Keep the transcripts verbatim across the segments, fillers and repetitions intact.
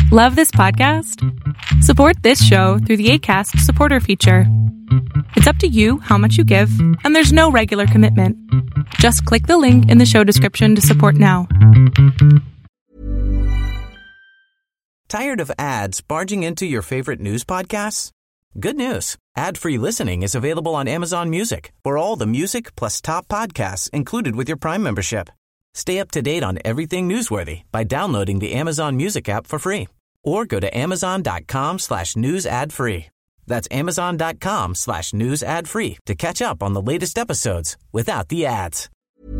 Love this podcast? Support this show through the Acast supporter feature. It's up to you how much you give, and there's no regular commitment. Just click the link in the show description to support now. Tired of ads barging into your favorite news podcasts? Good news. Ad-free listening is available on Amazon Music for all the music plus top podcasts included with your Prime membership. Stay up to date on everything newsworthy by downloading the Amazon Music app for free or go to amazon.com slash news ad free. That's amazon.com slash news ad free to catch up on the latest episodes without the ads.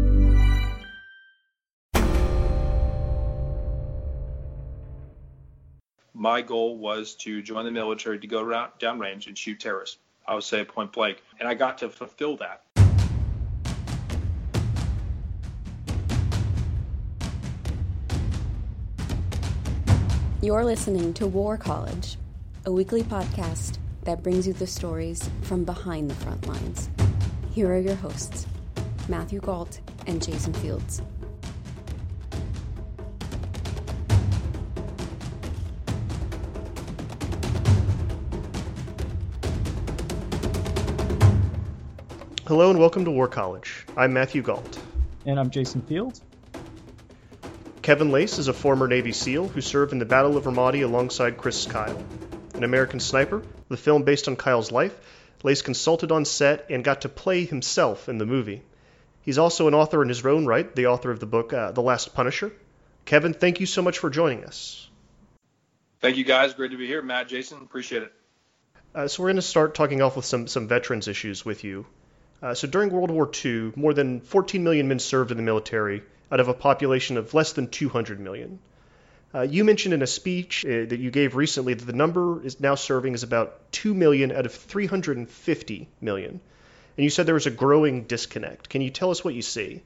My goal was to join the military to go around, downrange and shoot terrorists. I would say point blank. And I got to fulfill that. You're listening to War College, a weekly podcast that brings you the stories from behind the front lines. Here are your hosts, Matthew Gault and Jason Fields. Hello and welcome to War College. I'm Matthew Gault. And I'm Jason Fields. Kevin Lace is a former Navy SEAL who served in the Battle of Ramadi alongside Chris Kyle. An American Sniper, the film based on Kyle's life, Lace consulted on set and got to play himself in the movie. He's also an author in his own right, the author of the book uh, The Last Punisher. Kevin, thank you so much for joining us. Thank you, guys. Great to be here. Matt, Jason, appreciate it. Uh, so we're going to start talking off with some, some veterans issues with you. Uh, so during World War Two, more than fourteen million men served in the military out of a population of less than two hundred million. Uh, you mentioned in a speech uh, that you gave recently that the number is now serving is about two million out of three hundred fifty million. And you said there was a growing disconnect. Can you tell us what you see?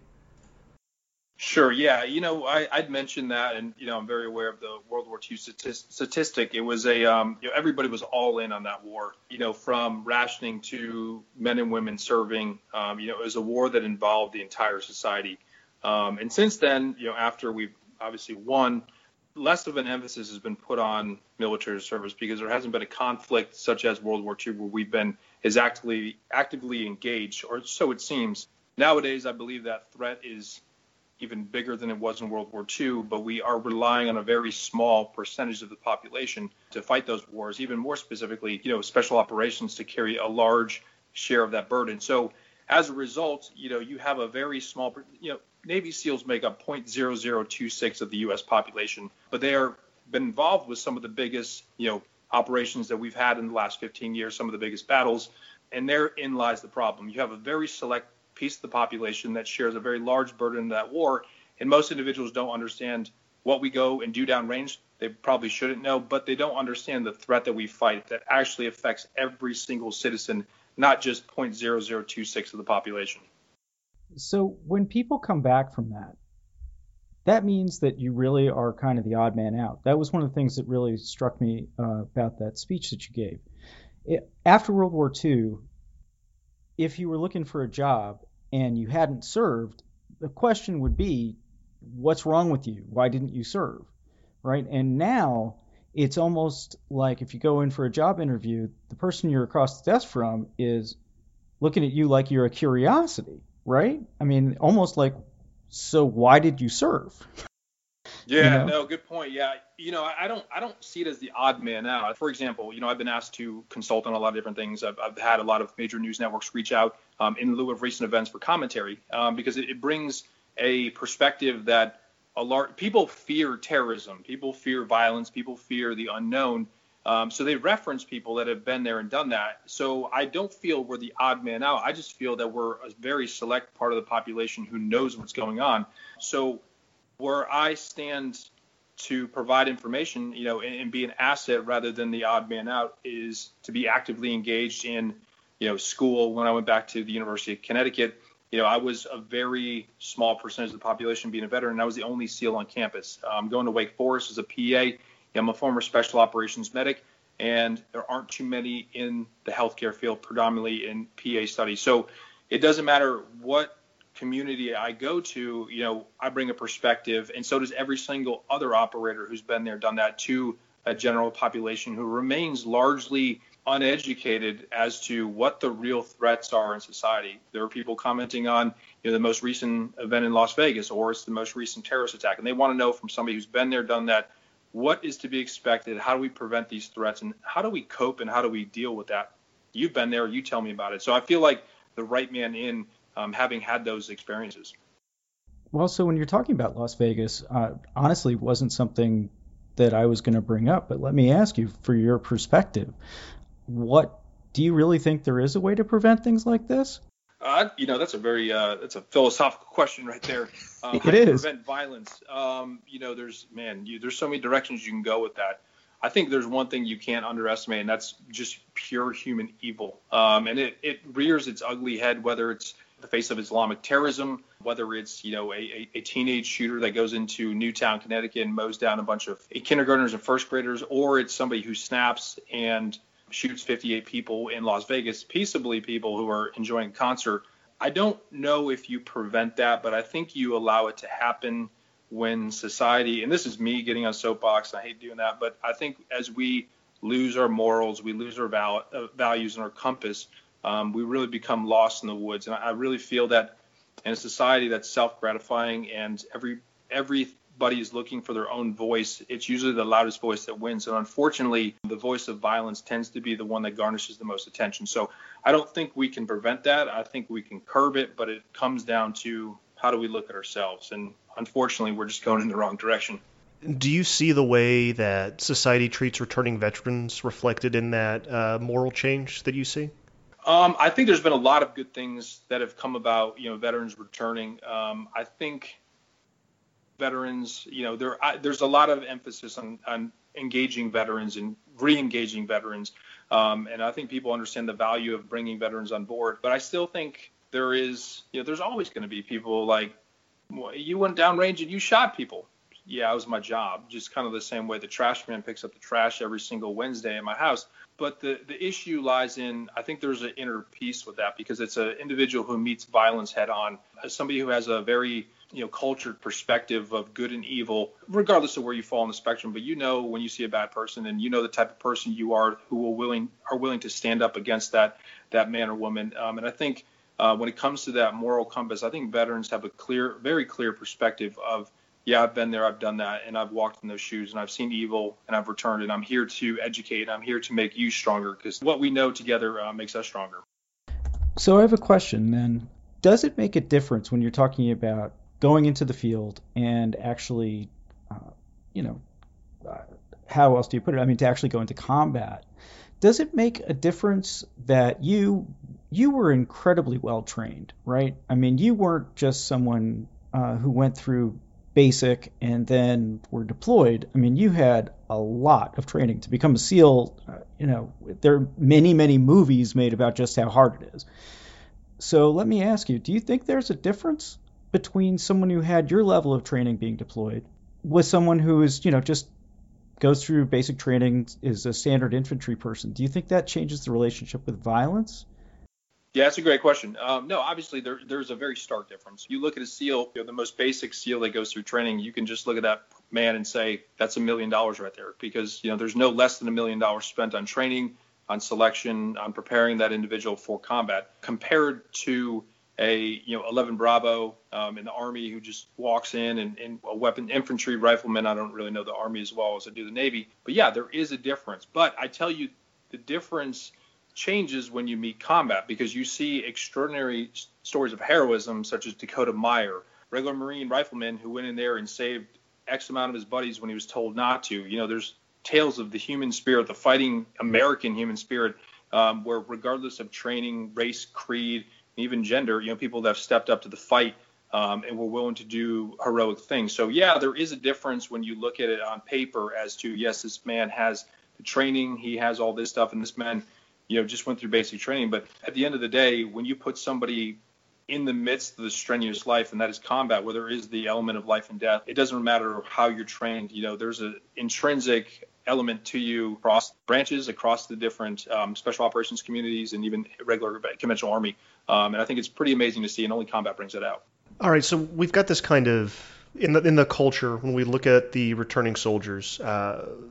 Sure, yeah. You know, I, I'd mentioned that, and, you know, I'm very aware of the World War Two statistic. It was a, um, you know, everybody was all in on that war, you know, from rationing to men and women serving. Um, you know, it was a war that involved the entire society. Um, and since then, you know, after we've obviously won, less of an emphasis has been put on military service because there hasn't been a conflict such as World War Two where we've been as actively actively engaged, or so it seems. Nowadays, I believe that threat is even bigger than it was in World War Two, but we are relying on a very small percentage of the population to fight those wars, even more specifically, you know, special operations to carry a large share of that burden. So as a result, you know, you have a very small, you know, Navy SEALs make up zero point zero zero two six of the U S population, but they are been involved with some of the biggest, you know, operations that we've had in the last fifteen years, some of the biggest battles, and therein lies the problem. You have a very select piece of the population that shares a very large burden in that war, and most individuals don't understand what we go and do downrange. They probably shouldn't know, but they don't understand the threat that we fight that actually affects every single citizen, not just zero point zero zero two six of the population. So when people come back from that, that means that you really are kind of the odd man out. That was one of the things that really struck me uh, about that speech that you gave. It, after World War Two, if you were looking for a job and you hadn't served, the question would be, what's wrong with you? Why didn't you serve? Right? And now it's almost like if you go in for a job interview, the person you're across the desk from is looking at you like you're a curiosity. Right? I mean, almost like, so why did you serve? Yeah, you know? no, good point. Yeah, you know, I don't, I don't see it as the odd man out. For example, you know, I've been asked to consult on a lot of different things. I've, I've had a lot of major news networks reach out um, in lieu of recent events for commentary um, because it, it brings a perspective that a large people fear terrorism, people fear violence, people fear the unknown. Um, so they reference people that have been there and done that. So I don't feel we're the odd man out. I just feel that we're a very select part of the population who knows what's going on. So where I stand to provide information, you know, and, and be an asset rather than the odd man out is to be actively engaged in, you know, school. When I went back to the University of Connecticut, you know, I was a very small percentage of the population being a veteran, and I was the only SEAL on campus. Um, going to Wake Forest as a P A. I'm a former special operations medic, and there aren't too many in the healthcare field, predominantly in P A studies. So it doesn't matter what community I go to, you know, I bring a perspective, and so does every single other operator who's been there, done that, to a general population who remains largely uneducated as to what the real threats are in society. There are people commenting on, you know, the most recent event in Las Vegas, or it's the most recent terrorist attack, and they want to know from somebody who's been there, done that, what is to be expected? How do we prevent these threats, and how do we cope, and how do we deal with that? You've been there, you tell me about it. So I feel like the right man in, um, having had those experiences. Well, so when you're talking about Las Vegas, uh, honestly, wasn't something that I was going to bring up, but let me ask you, for your perspective, what do you really think there is a way to prevent things like this? Uh, you know, that's a very uh, that's a philosophical question right there. Um, it is. Prevent violence. Um, you know, there's man, you, there's so many directions you can go with that. I think there's one thing you can't underestimate, and that's just pure human evil. Um, and it, it rears its ugly head, whether it's the face of Islamic terrorism, whether it's, you know, a, a, a teenage shooter that goes into Newtown, Connecticut and mows down a bunch of kindergartners and first graders, or it's somebody who snaps and shoots fifty-eight people in Las Vegas, peaceably, people who are enjoying a concert. I don't know if you prevent that, but I think you allow it to happen when society, and this is me getting on soapbox, and I hate doing that, but I think as we lose our morals, we lose our val- uh, values and our compass, um, we really become lost in the woods. And I, I really feel that in a society that's self-gratifying and every everybody is looking for their own voice, it's usually the loudest voice that wins. And unfortunately, the voice of violence tends to be the one that garnishes the most attention. So I don't think we can prevent that. I think we can curb it, but it comes down to how do we look at ourselves? And unfortunately, we're just going in the wrong direction. Do you see the way that society treats returning veterans reflected in that uh, moral change that you see? Um, I think there's been a lot of good things that have come about, you know, veterans returning. Um, I think veterans, you know, there I, there's a lot of emphasis on, on engaging veterans and re-engaging veterans. Um, and I think people understand the value of bringing veterans on board. But I still think there is, you know, there's always going to be people like, well, you went downrange and you shot people. Yeah, it was my job. Just kind of the same way the trash man picks up the trash every single Wednesday in my house. But the, the issue lies in, I think there's an inner peace with that, because it's an individual who meets violence head on, as somebody who has a very, you know, cultured perspective of good and evil, regardless of where you fall on the spectrum. But you know when you see a bad person, and you know the type of person you are who will willing are willing to stand up against that that man or woman. Um, and I think uh, when it comes to that moral compass, I think veterans have a clear, very clear perspective of, yeah, I've been there, I've done that, and I've walked in those shoes, and I've seen evil, and I've returned, and I'm here to educate, and I'm here to make you stronger, because what we know together uh, makes us stronger. So I have a question then. Does it make a difference when you're talking about going into the field and actually, uh, you know, uh, how else do you put it? I mean, to actually go into combat. Does it make a difference that you you were incredibly well trained, right? I mean, you weren't just someone uh, who went through basic and then were deployed. I mean, you had a lot of training to become a SEAL. Uh, you know, there are many, many movies made about just how hard it is. So let me ask you, do you think there's a difference between someone who had your level of training being deployed with someone who is, you know, just goes through basic training, is a standard infantry person? Do you think that changes the relationship with violence? Yeah, that's a great question. Um, no, obviously there, there's a very stark difference. You look at a SEAL, you know, the most basic SEAL that goes through training, you can just look at that man and say, that's a million dollars right there, because, you know, there's no less than a million dollars spent on training, on selection, on preparing that individual for combat, compared to a, you know, eleven Bravo um, in the Army who just walks in, and, and a weapon infantry rifleman. I don't really know the Army as well as I do the Navy, but yeah, there is a difference. But I tell you, the difference changes when you meet combat, because you see extraordinary stories of heroism, such as Dakota Meyer, regular Marine rifleman who went in there and saved X amount of his buddies when he was told not to. You know, there's tales of the human spirit, the fighting American human spirit, um, where regardless of training, race, creed, even gender, you know, people that have stepped up to the fight um, and were willing to do heroic things. So yeah, there is a difference when you look at it on paper as to, yes, this man has the training, he has all this stuff, and this man, you know, just went through basic training. But at the end of the day, when you put somebody in the midst of the strenuous life, and that is combat, where there is the element of life and death, it doesn't matter how you're trained. You know, there's an intrinsic element to you across branches, across the different um, special operations communities, and even regular conventional Army. Um, and I think it's pretty amazing to see, and only combat brings it out. All right, so we've got this kind of, in the in the culture, when we look at the returning soldiers, uh,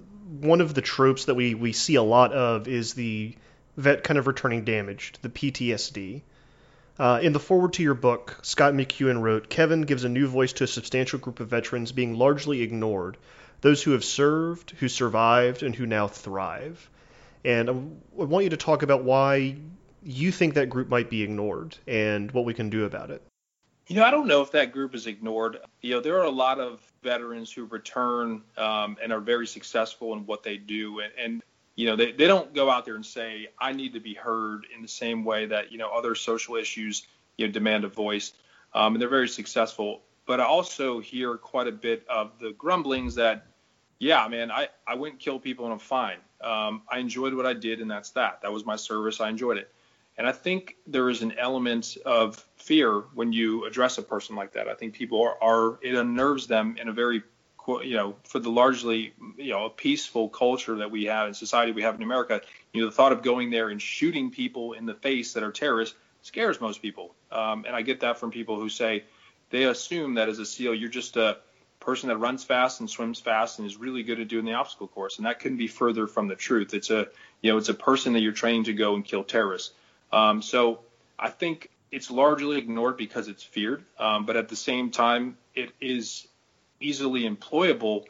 one of the tropes that we, we see a lot of is the vet kind of returning damaged, the P T S D. Uh, in the foreword to your book, Scott McEwen wrote, Kevin gives a new voice to a substantial group of veterans being largely ignored, those who have served, who survived, and who now thrive. And I want you to talk about why you think that group might be ignored and what we can do about it. You know, I don't know if that group is ignored. You know, there are a lot of veterans who return um, and are very successful in what they do. And, and you know, they, they don't go out there and say, I need to be heard in the same way that, you know, other social issues, you know, demand a voice. Um, and they're very successful. But I also hear quite a bit of the grumblings that, yeah, man, I, I went and killed people and I'm fine. Um, I enjoyed what I did and that's that. That was my service. I enjoyed it. And I think there is an element of fear when you address a person like that. I think people are, are it unnerves them in a very, you know, for the largely, you know, a peaceful culture that we have in society we have in America, you know, the thought of going there and shooting people in the face that are terrorists scares most people. Um, and I get that from people who say they assume that as a SEAL, you're just a person that runs fast and swims fast and is really good at doing the obstacle course. And that couldn't be further from the truth. It's a, you know, it's a person that you're training to go and kill terrorists. Um, so I think it's largely ignored because it's feared. Um, but at the same time, it is easily employable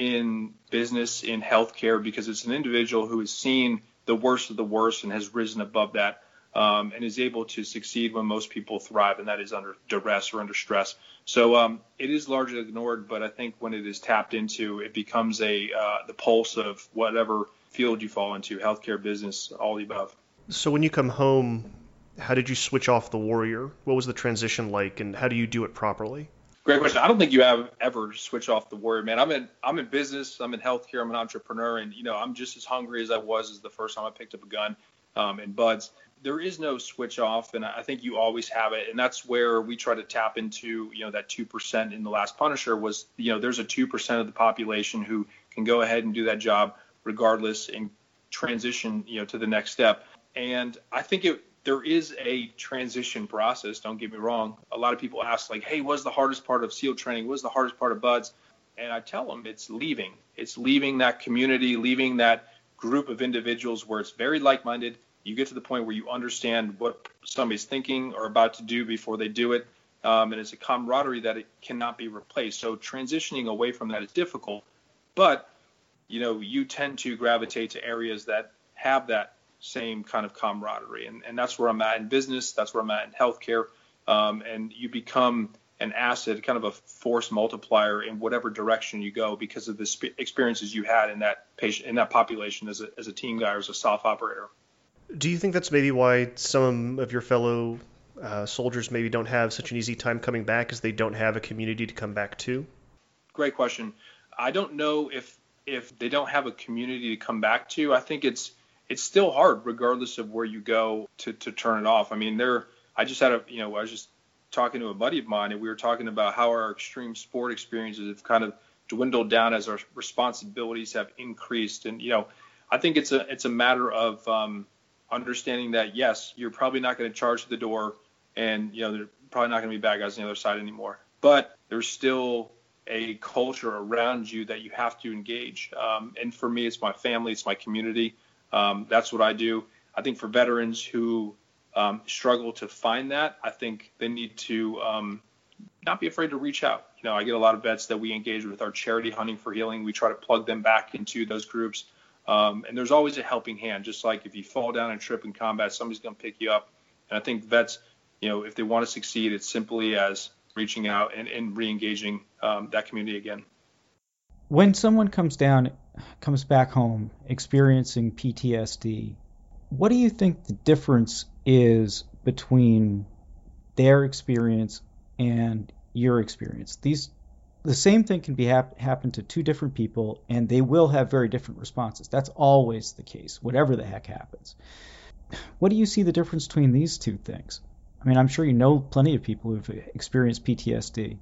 in business, in healthcare, because it's an individual who has seen the worst of the worst and has risen above that um, and is able to succeed when most people thrive, and that is under duress or under stress. So um, it is largely ignored, but I think when it is tapped into, it becomes a uh, the pulse of whatever field you fall into, healthcare, business, all the above. So when you come home, how did you switch off the warrior? What was the transition like, and how do you do it properly? Great question. I don't think you have ever switch off the warrior, man. I'm in I'm in business. I'm in healthcare. I'm an entrepreneur, and you know I'm just as hungry as I was as the first time I picked up a gun um, in Buds. There is no switch off, and I think you always have it, and that's where we try to tap into. You know that two percent in The Last Punisher was, you know, there's a two percent of the population who can go ahead and do that job regardless and transition, you know, to the next step. And I think it. There is a transition process. Don't get me wrong. A lot of people ask, like, hey, what's the hardest part of SEAL training? What's the hardest part of Buds? And I tell them it's leaving. It's leaving that community, leaving that group of individuals where it's very like-minded. You get to the point where you understand what somebody's thinking or about to do before they do it. Um, and it's a camaraderie that it cannot be replaced. So transitioning away from that is difficult. But, you know, you tend to gravitate to areas that have that same kind of camaraderie. And, and that's where I'm at in business. That's where I'm at in healthcare. Um, and you become an asset, kind of a force multiplier in whatever direction you go because of the sp- experiences you had in that patient, in that population as a, as a team guy or as a S O F operator. Do you think that's maybe why some of your fellow uh, soldiers maybe don't have such an easy time coming back, as they don't have a community to come back to? Great question. I don't know if if they don't have a community to come back to. I think it's it's still hard regardless of where you go to, to turn it off. I mean, there, I just had a, you know, I was just talking to a buddy of mine and we were talking about how our extreme sport experiences have kind of dwindled down as our responsibilities have increased. And, you know, I think it's a, it's a matter of um, understanding that, yes, you're probably not going to charge to the door and, you know, there's probably not going to be bad guys on the other side anymore, but there's still a culture around you that you have to engage. Um, and for me, it's my family, it's my community. Um, that's what I do. I think for veterans who um, struggle to find that, I think they need to um, not be afraid to reach out. You know, I get a lot of vets that we engage with our charity Hunting for Healing. We try to plug them back into those groups. Um, and there's always a helping hand, just like if you fall down and trip in combat, somebody's going to pick you up. And I think vets, you know, if they want to succeed, it's simply as reaching out and, and re-engaging um, that community again. When someone comes down, comes back home experiencing P T S D, what do you think the difference is between their experience and your experience? These, the same thing can be hap- happen to two different people, and they will have very different responses. That's always the case, whatever the heck happens. What do you see the difference between these two things? I mean, I'm sure you know plenty of people who've experienced P T S D.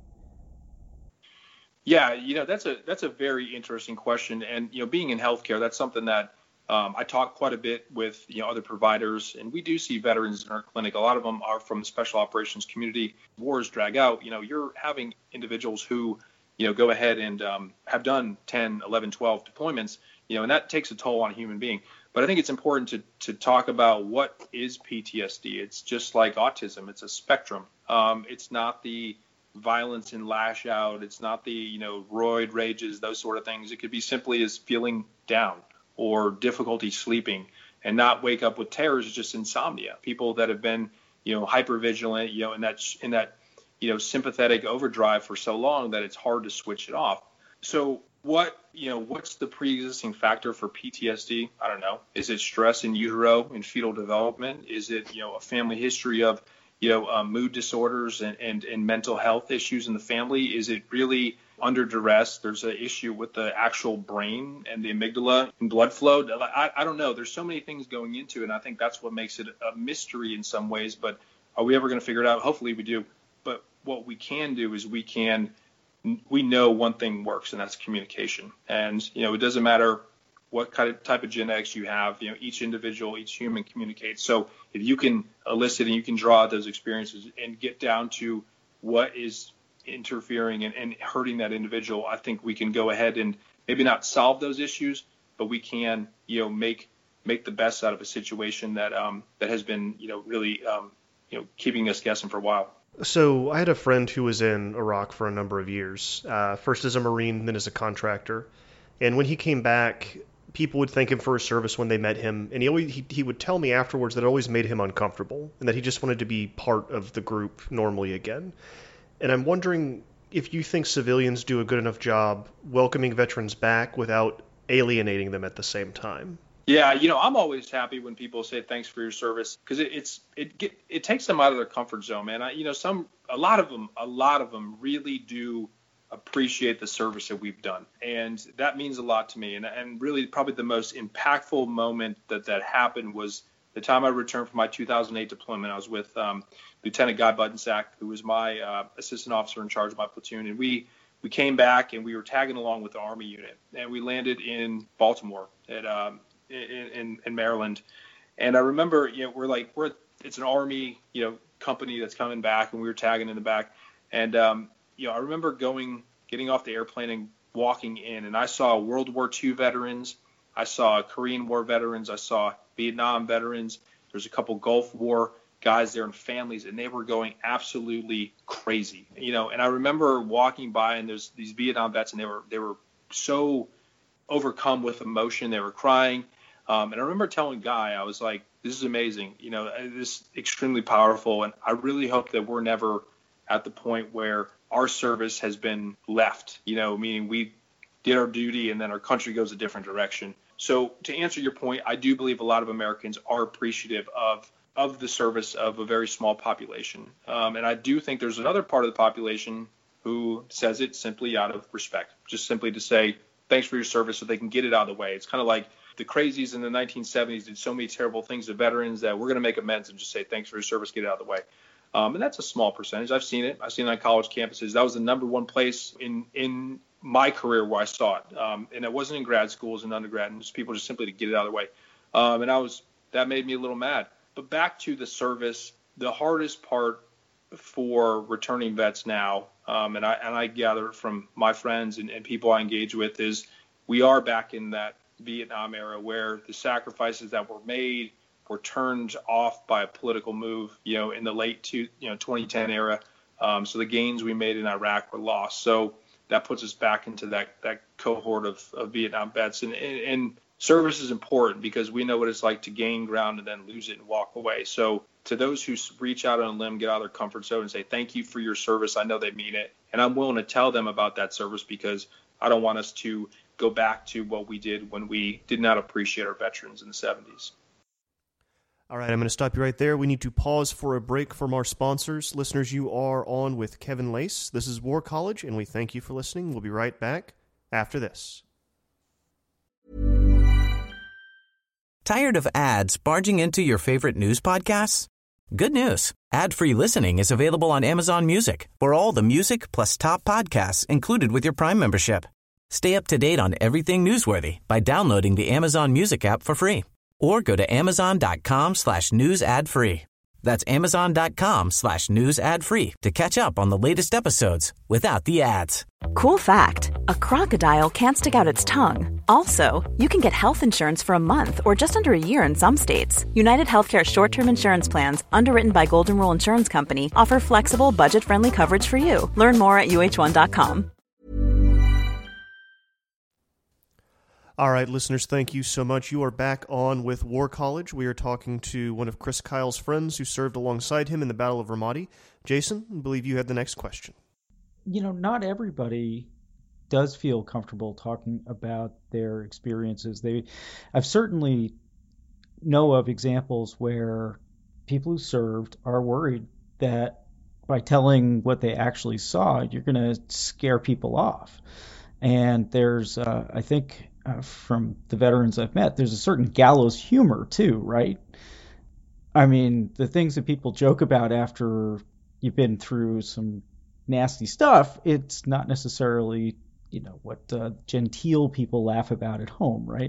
Yeah, you know, that's a that's a very interesting question. And, you know, being in healthcare, that's something that um, I talk quite a bit with, you know, other providers. And we do see veterans in our clinic. A lot of them are from the special operations community. Wars drag out. You know, you're having individuals who, you know, go ahead and um, have done ten, eleven, twelve deployments, you know, and that takes a toll on a human being. But I think it's important to to talk about what is P T S D. It's just like autism. It's a spectrum. Um, it's not the violence and lash out. It's not the, you know, roid rages, those sort of things. It could be simply as feeling down or difficulty sleeping, and not wake up with terrors. It's just insomnia. People that have been, you know, hypervigilant, you know, in that in that, you know, sympathetic overdrive for so long that it's hard to switch it off. So what, you know, what's the pre-existing factor for P T S D? I don't know. Is it stress in utero and fetal development? Is it, you know, a family history of, you know, uh, mood disorders and, and, and mental health issues in the family? Is it really under duress? There's an issue with the actual brain and the amygdala and blood flow. I, I don't know. There's so many things going into it, and I think that's what makes it a mystery in some ways. But are we ever going to figure it out? Hopefully we do. But what we can do is we can we know one thing works, and that's communication. And, you know, it doesn't matter what kind of type of genetics you have, you know, each individual, each human communicates. So if you can elicit and you can draw out those experiences and get down to what is interfering and, and hurting that individual, I think we can go ahead and maybe not solve those issues, but we can, you know, make make the best out of a situation that um, that has been, you know, really, um, you know, keeping us guessing for a while. So I had a friend who was in Iraq for a number of years, uh, first as a Marine, then as a contractor. And when he came back, people would thank him for his service when they met him. And he always he, he would tell me afterwards that it always made him uncomfortable and that he just wanted to be part of the group normally again. And I'm wondering if you think civilians do a good enough job welcoming veterans back without alienating them at the same time. Yeah, you know, I'm always happy when people say thanks for your service, because it, it's it get, it takes them out of their comfort zone, man. I, you know, some a lot of them, a lot of them really do appreciate the service that we've done, and that means a lot to me. And and really, probably the most impactful moment that that happened was the time I returned from my two thousand eight deployment. I was with um, Lieutenant Guy Buttonsack, who was my uh, assistant officer in charge of my platoon, and we we came back and we were tagging along with the Army unit, and we landed in Baltimore at um, In, in, in Maryland. And I remember, you know, we're like, we're, it's an Army, you know, company that's coming back, and we were tagging in the back. And, um, you know, I remember going, getting off the airplane and walking in, and I saw World War Two veterans. I saw Korean War veterans. I saw Vietnam veterans. There's a couple Gulf War guys there and families, and they were going absolutely crazy, you know. And I remember walking by, and there's these Vietnam vets, and they were, they were so overcome with emotion. They were crying. Um, and I remember telling Guy, I was like, this is amazing. You know, this is extremely powerful. And I really hope that we're never at the point where our service has been left, you know, meaning we did our duty and then our country goes a different direction. So to answer your point, I do believe a lot of Americans are appreciative of of the service of a very small population. Um, and I do think there's another part of the population who says it simply out of respect, just simply to say, thanks for your service, so they can get it out of the way. It's kind of like the crazies in the nineteen seventies did so many terrible things to veterans that we're going to make amends and just say, thanks for your service, get it out of the way. Um, and that's a small percentage. I've seen it. I've seen it on college campuses. That was the number one place in, in my career where I saw it. Um, and it wasn't in grad schools and undergrad, and just people just simply to get it out of the way. Um, and I was, that made me a little mad. But back to the service, the hardest part for returning vets now, um, and I and I gather from my friends and, and people I engage with, is we are back in that Vietnam era where the sacrifices that were made were turned off by a political move, you know, in the late two, you know, twenty ten era. Um, so the gains we made in Iraq were lost. So that puts us back into that that cohort of, of Vietnam vets. And, and, and service is important because we know what it's like to gain ground and then lose it and walk away. So to those who reach out on a limb, get out of their comfort zone and say, thank you for your service, I know they mean it. And I'm willing to tell them about that service because I don't want us to go back to what we did when we did not appreciate our veterans in the seventies. All right, I'm going to stop you right there. We need to pause for a break from our sponsors. Listeners, you are on with Kevin Lace. This is War College, and we thank you for listening. We'll be right back after this. Tired of ads barging into your favorite news podcasts? Good news. Ad-free listening is available on Amazon Music for all the music plus top podcasts included with your Prime membership. Stay up to date on everything newsworthy by downloading the Amazon Music app for free or go to amazon.com slash news ad free. That's amazon.com slash news ad free to catch up on the latest episodes without the ads. Cool fact, a crocodile can't stick out its tongue. Also, you can get health insurance for a month or just under a year in some states. United Healthcare short-term insurance plans, underwritten by Golden Rule Insurance Company, offer flexible, budget-friendly coverage for you. Learn more at U H one dot com. All right, listeners, thank you so much. You are back on with War College. We are talking to one of Chris Kyle's friends who served alongside him in the Battle of Ramadi. Jason, I believe you had the next question. You know, not everybody does feel comfortable talking about their experiences. They, I've certainly know of examples where people who served are worried that by telling what they actually saw, you're going to scare people off. And there's, uh, I think, uh, from the veterans I've met, there's a certain gallows humor too, right? I mean, the things that people joke about after you've been through some nasty stuff, it's not necessarily, you know, what uh, genteel people laugh about at home, right?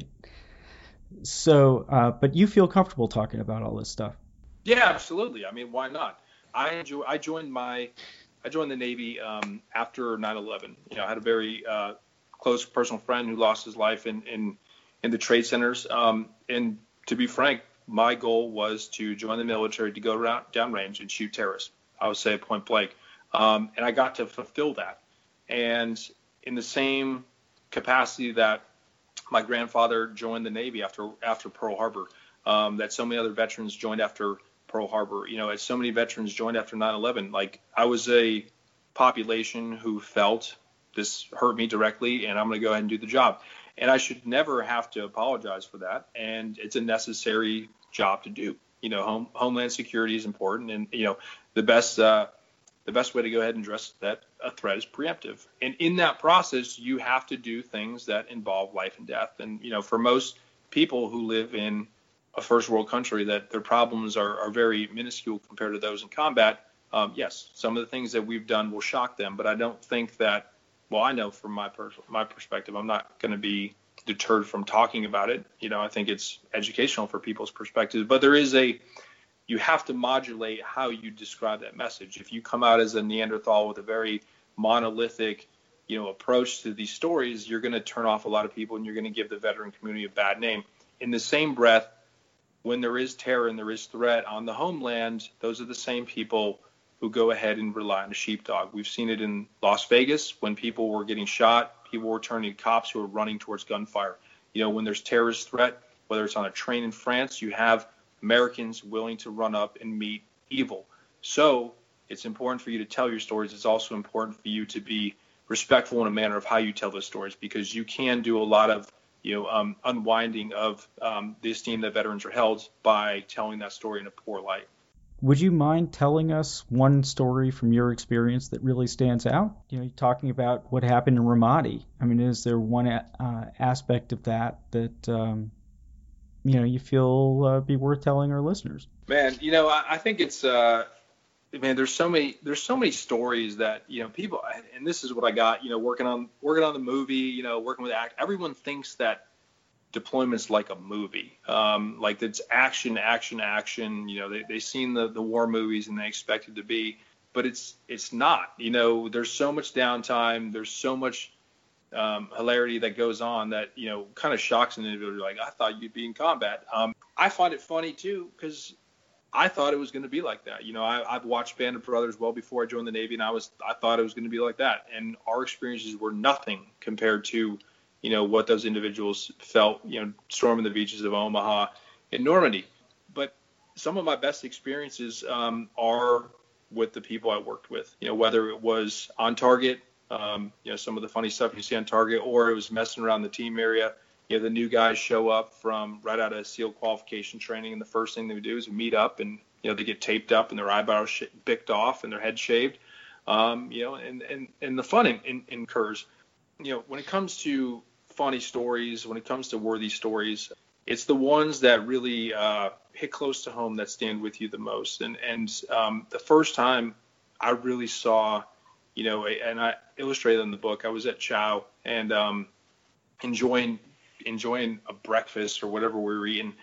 So, uh, but you feel comfortable talking about all this stuff? Yeah, absolutely. I mean, why not? I enjoy. I joined my, I joined the Navy um, after nine eleven. You know, I had a very uh, close personal friend who lost his life in in, in the trade centers. Um, and to be frank, my goal was to join the military to go around downrange and shoot terrorists. I would say point blank. Um, and I got to fulfill that. And in the same capacity that my grandfather joined the Navy after after Pearl Harbor, um, that so many other veterans joined after Pearl Harbor, you know, as so many veterans joined after nine eleven, like I was a population who felt this hurt me directly and I'm going to go ahead and do the job. And I should never have to apologize for that. And it's a necessary job to do. You know, home, Homeland Security is important. And, you know, the best uh, the best way to go ahead and address that a threat is preemptive. And in that process, you have to do things that involve life and death. And, you know, for most people who live in a first world country that their problems are, are very minuscule compared to those in combat, um, yes, some of the things that we've done will shock them. But I don't think that, well, I know from my per- my perspective, I'm not going to be deterred from talking about it. You know, I think it's educational for people's perspectives. But there is a, you have to modulate how you describe that message. If you come out as a Neanderthal with a very monolithic, you know, approach to these stories, you're going to turn off a lot of people and you're going to give the veteran community a bad name. In the same breath, when there is terror and there is threat on the homeland, those are the same people who go ahead and rely on a sheepdog. We've seen it in Las Vegas when people were getting shot, people were turning to cops who were running towards gunfire. You know, when there's terrorist threat, whether it's on a train in France, you have Americans willing to run up and meet evil. So it's important for you to tell your stories. It's also important for you to be respectful in a manner of how you tell those stories, because you can do a lot of you know, um, unwinding of um, the esteem that veterans are held by telling that story in a poor light. Would you mind telling us one story from your experience that really stands out? You know, you're talking about what happened in Ramadi. I mean, is there one uh, aspect of that that, um, you know, you feel uh, be worth telling our listeners? Man, you know, I, I think it's, uh, man, there's so many, there's so many stories that, you know, people, and this is what I got, you know, working on, working on the movie, you know, working with act, everyone thinks that deployment's like a movie, um, like it's action, action, action, you know, they, they've seen the, the war movies and they expect it to be, but it's, it's not, you know, there's so much downtime. There's so much um, hilarity that goes on that, you know, kind of shocks an individual. Like, I thought you'd be in combat. Um, I find it funny too, because I thought it was going to be like that. You know, I, I've watched Band of Brothers well before I joined the Navy, and I was I thought it was going to be like that. And our experiences were nothing compared to, you know, what those individuals felt, you know, storming the beaches of Omaha and Normandy. But some of my best experiences um, are with the people I worked with. You know, whether it was on target, um, you know, some of the funny stuff you see on target, or it was messing around the team area. You know, the new guys show up from right out of SEAL qualification training, and the first thing they do is meet up, and, you know, they get taped up and their eyebrows sh- bicked off and their head shaved, um, you know, and, and, and the fun in, in, incurs. You know, when it comes to funny stories, when it comes to worthy stories, it's the ones that really uh, hit close to home that stand with you the most. And, and um, the first time I really saw, you know, a, and I illustrated in the book, I was at Chow and um, enjoying enjoying a breakfast or whatever we were eating,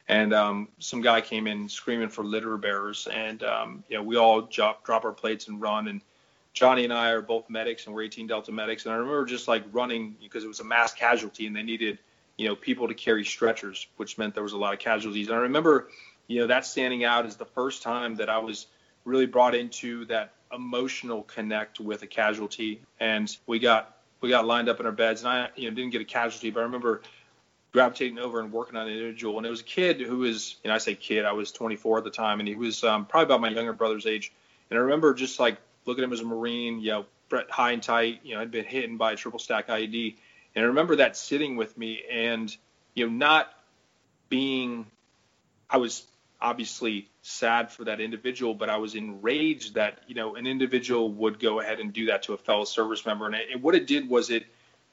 And um, some guy came in screaming for litter bearers, and um, you know, we all drop, drop our plates and run. And Johnny and I are both medics, and we're eighteen Delta medics. And I remember just like running because it was a mass casualty, and they needed, you know, people to carry stretchers, which meant there was a lot of casualties. And I remember, you know, that standing out as the first time that I was really brought into that emotional connect with a casualty. And we got we got lined up in our beds, and I, you know, didn't get a casualty, but I remember gravitating over and working on an individual. And it was a kid who was, you know, I say kid, I was twenty-four at the time, and he was um, probably about my younger brother's age. And I remember just like looking at him as a Marine, you know, high and tight, you know, I'd been hit by a triple stack I E D. And I remember that sitting with me, and, you know, not being, I was obviously sad for that individual, but I was enraged that, you know, an individual would go ahead and do that to a fellow service member. And, it, and what it did was it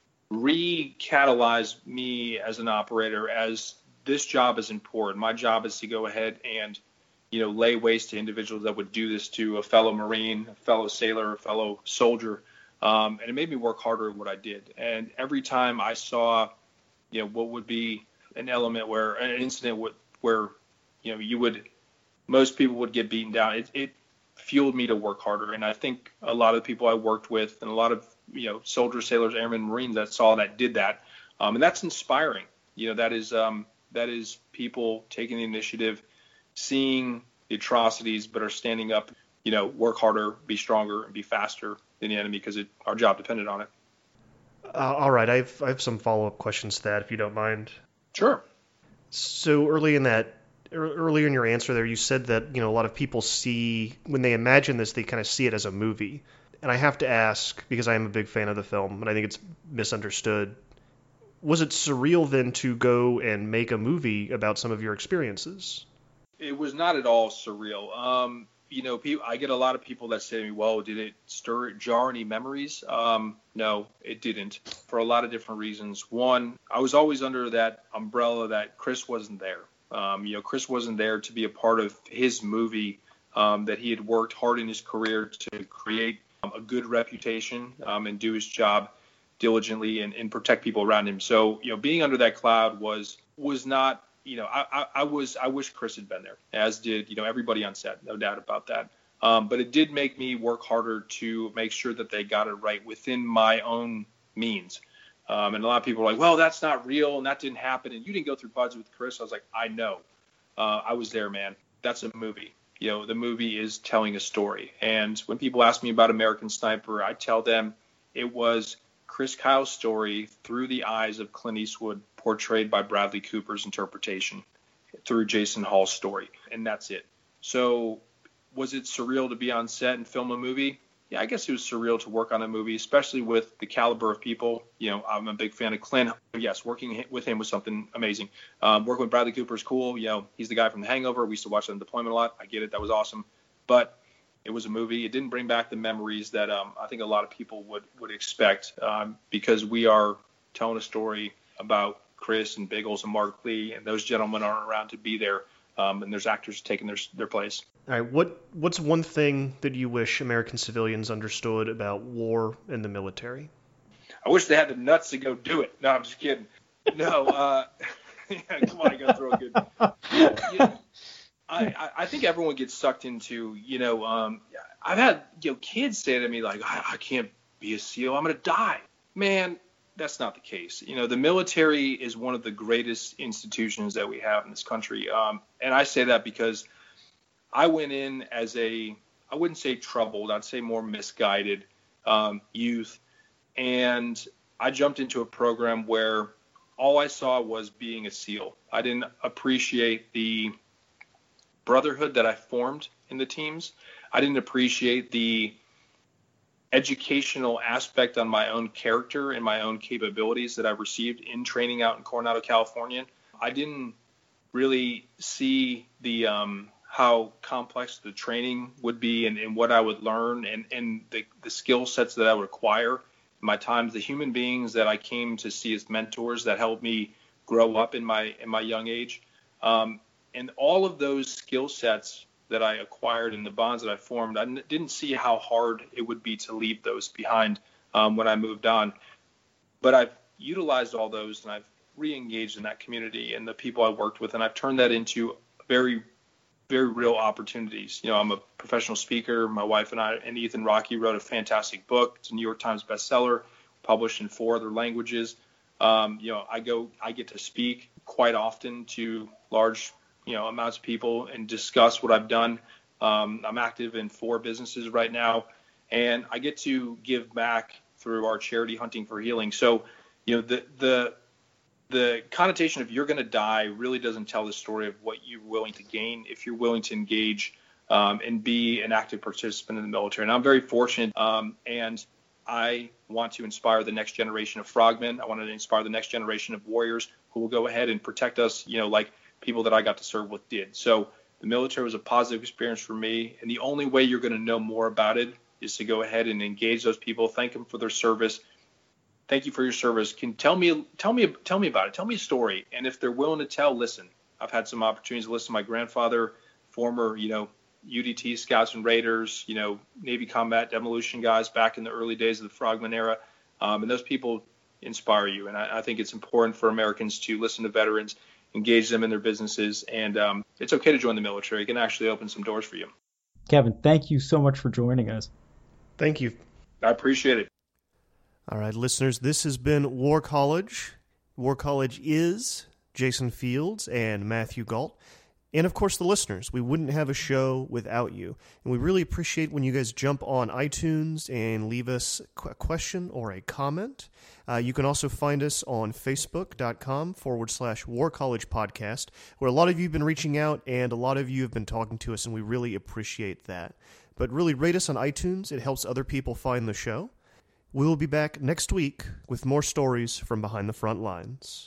recatalyzed me as an operator, as this job is important. My job is to go ahead and, you know, lay waste to individuals that would do this to a fellow Marine, a fellow sailor, a fellow soldier. Um, and it made me work harder at what I did. And every time I saw, you know, what would be an element where an incident would, where, you know, you would, most people would get beaten down, it, it fueled me to work harder. And I think a lot of the people I worked with, and a lot of, you know, soldiers, sailors, airmen, Marines that saw that did that. Um, and that's inspiring. You know, that is, um, that is people taking the initiative, seeing the atrocities, but are standing up, you know, work harder, be stronger, and be faster than the enemy, because it, our job depended on it. Uh, all right. I have, I have some follow-up questions to that, if you don't mind. Sure. So early in that, earlier in your answer there, you said that, you know, a lot of people see, when they imagine this, they kind of see it as a movie. And I have to ask, because I am a big fan of the film, and I think it's misunderstood, was it surreal then to go and make a movie about some of your experiences? It was not at all surreal. Um, you know, people, I get a lot of people that say to me, well, did it stir, jar any memories? Um, no, it didn't, for a lot of different reasons. One, I was always under that umbrella that Chris wasn't there. Um, you know, Chris wasn't there to be a part of his movie, um, that he had worked hard in his career to create um, a good reputation, um, and do his job diligently and, and protect people around him. So, you know, being under that cloud was was not, you know, I, I, I was I wish Chris had been there, as did, you know, everybody on set, no doubt about that. Um, but it did make me work harder to make sure that they got it right within my own means. Um, and a lot of people are like, well, that's not real, and that didn't happen, and you didn't go through buds with Chris. I was like, I know. Uh, I was there, man. That's a movie. You know, the movie is telling a story. And when people ask me about American Sniper, I tell them it was Chris Kyle's story through the eyes of Clint Eastwood, portrayed by Bradley Cooper's interpretation through Jason Hall's story. And that's it. So was it surreal to be on set and film a movie? Yeah, I guess it was surreal to work on a movie, especially with the caliber of people. You know, I'm a big fan of Clint. Yes, working with him was something amazing. Um, working with Bradley Cooper is cool. You know, he's the guy from The Hangover. We used to watch that in deployment a lot. I get it. That was awesome. But it was a movie. It didn't bring back the memories that um, I think a lot of people would, would expect, um, because we are telling a story about Chris and Biggles and Mark Lee, and those gentlemen aren't around to be there. Um, and there's actors taking their their place. All right, what what's one thing that you wish American civilians understood about war and the military? I wish they had the nuts to go do it. No, I'm just kidding. No, uh, yeah, come on, I gotta throw a good. You know, I, I think everyone gets sucked into, you know, um, I've had, you know, kids say to me like, I, I can't be a SEAL, I'm gonna die. Man, that's not the case. You know, the military is one of the greatest institutions that we have in this country. Um, and I say that because I went in as a, I wouldn't say troubled, I'd say more misguided um, youth. And I jumped into a program where all I saw was being a SEAL. I didn't appreciate the brotherhood that I formed in the teams. I didn't appreciate the educational aspect on my own character and my own capabilities that I received in training out in Coronado, California. I didn't really see the um, how complex the training would be, and, and what I would learn, and, and the, the skill sets that I would acquire in my times, the human beings that I came to see as mentors that helped me grow up in my in my young age. Um, and all of those skill sets that I acquired and the bonds that I formed, I n- didn't see how hard it would be to leave those behind um, when I moved on. But I've utilized all those, and I've re-engaged in that community and the people I worked with, and I've turned that into very, very real opportunities. You know, I'm a professional speaker. My wife and I and Ethan Rocky wrote a fantastic book. It's a New York Times bestseller, published in four other languages. Um, you know, I go, I get to speak quite often to large, you know, amounts of people and discuss what I've done. Um, I'm active in four businesses right now, and I get to give back through our charity, Hunting for Healing. So, you know, the the the connotation of you're going to die really doesn't tell the story of what you're willing to gain if you're willing to engage um, and be an active participant in the military. And I'm very fortunate, um, and I want to inspire the next generation of frogmen. I want to inspire the next generation of warriors who will go ahead and protect us, you know, like people that I got to serve with did. So the military was a positive experience for me, and the only way you're going to know more about it is to go ahead and engage those people, thank them for their service. Thank you for your service. Can tell me, tell me, tell me about it. Tell me a story. And if they're willing to tell, listen. I've had some opportunities to listen to my grandfather, former, you know, U D T Scouts and Raiders, you know, Navy combat demolition guys back in the early days of the Frogman era. Um, and those people inspire you. And I, I think it's important for Americans to listen to veterans, engage them in their businesses. And um, it's okay to join the military. It can actually open some doors for you. Kevin, thank you so much for joining us. Thank you. I appreciate it. All right, listeners, this has been War College. War College is Jason Fields and Matthew Gault. And, of course, the listeners. We wouldn't have a show without you. And we really appreciate when you guys jump on iTunes and leave us a question or a comment. Uh, you can also find us on Facebook.com forward slash War College Podcast, where a lot of you have been reaching out and a lot of you have been talking to us, and we really appreciate that. But really rate us on iTunes. It helps other people find the show. We'll be back next week with more stories from behind the front lines.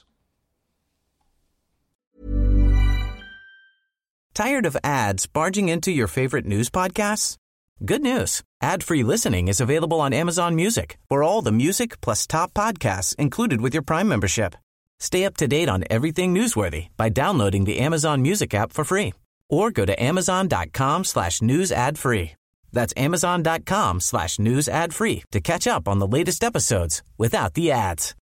Tired of ads barging into your favorite news podcasts? Good news. Ad-free listening is available on Amazon Music for all the music plus top podcasts included with your Prime membership. Stay up to date on everything newsworthy by downloading the Amazon Music app for free or go to amazon.com slash news ad free. That's amazon.com slash news ad free to catch up on the latest episodes without the ads.